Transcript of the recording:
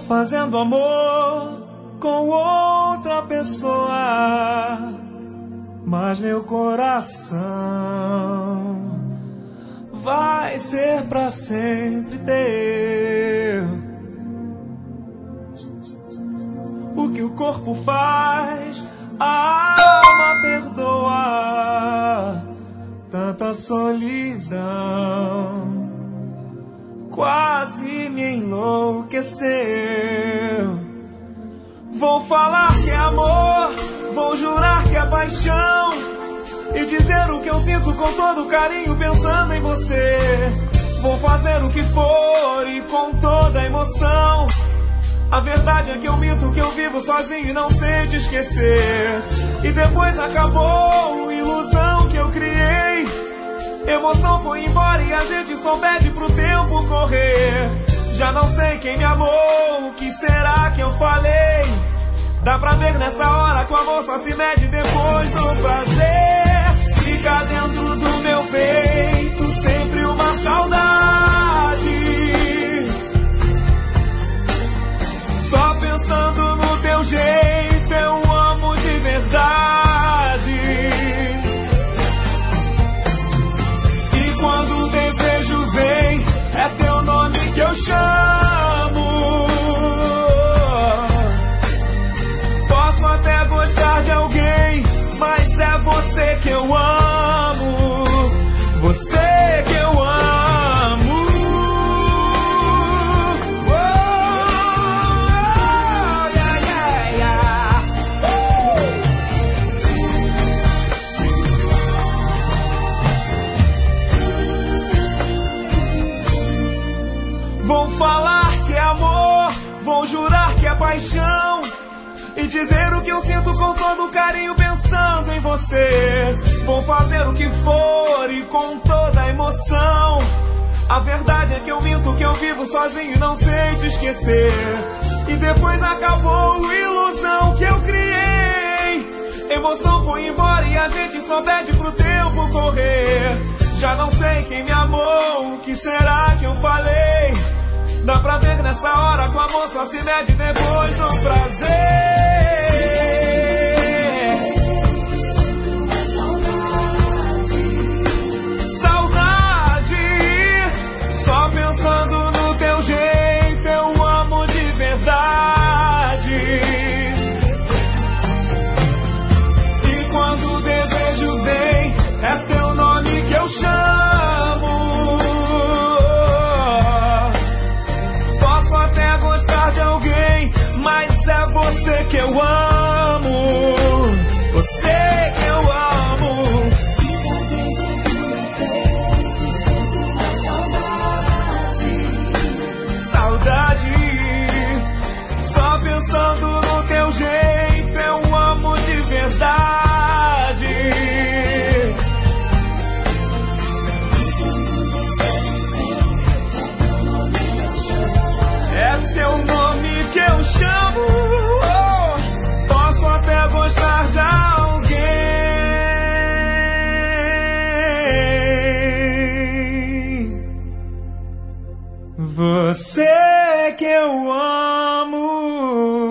fazendo amor com outra pessoa, mas meu coração vai ser pra sempre teu. O que o corpo faz, a alma perdoa. Tanta solidão quase me enlouqueceu. Vou falar que é amor, vou jurar que é paixão, e dizer o que eu sinto com todo carinho pensando em você. Vou fazer o que for e com toda emoção. A verdade é que eu minto, que eu vivo sozinho e não sei te esquecer. E depois acabou, ilusão que eu criei. Emoção foi embora e a gente só pede pro tempo correr. Já não sei quem me amou, o que será que eu falei? Dá pra ver nessa hora que o amor só se mede depois do prazer. Fica dentro do meu peito sempre uma saudade, só pensando no teu jeito eu amo de verdade. E quando o desejo vem, é teu nome que eu chamo. Posso até gostar de alguém, mas é você que eu amo. Você que eu amo. Vou falar que é amor, vou jurar que é paixão, e dizer o que eu sinto com todo carinho pensando em você. Vou fazer o que for e com toda emoção. A verdade é que eu minto, que eu vivo sozinho e não sei te esquecer. E depois acabou a ilusão que eu criei. Emoção foi embora e a gente só pede pro tempo correr. Já não sei quem me amou, o que será que eu falei? Dá pra ver nessa hora que o amor só se mede depois do prazer. Saudade, só pensando no teu jeito eu amo de verdade. E quando o desejo vem, é teu nome que eu chamo. Gostar de alguém, mas é você que eu amo. Você que eu amo. Saudade, só pensando no teu jeito eu amo de verdade. É teu nome que eu chamo. Oh, posso até gostar de alguém. Você que eu amo.